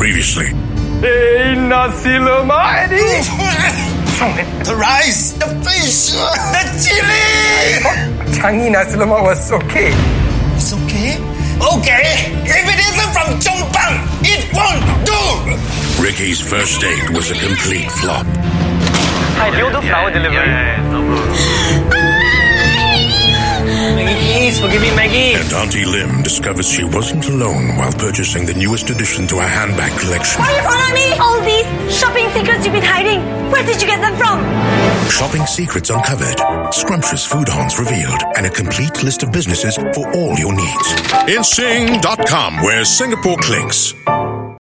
previously. Hey, nasi lemak ni. The rice, the fish, the chili. Changi nasi lemak was okay. It's okay? Okay. If it isn't from Chong Pang, it won't do. Ricky's first date was a complete flop. Hi, do you do flower delivery? Maggie, please forgive me, Maggie. And Auntie Lim discovers she wasn't alone while purchasing the newest addition to her handbag collection. Why are you following me? All these shopping secrets you've been hiding. Where did you get them from? Shopping secrets uncovered, scrumptious food haunts revealed, and a complete list of businesses for all your needs. In Sing.com, where Singapore clicks.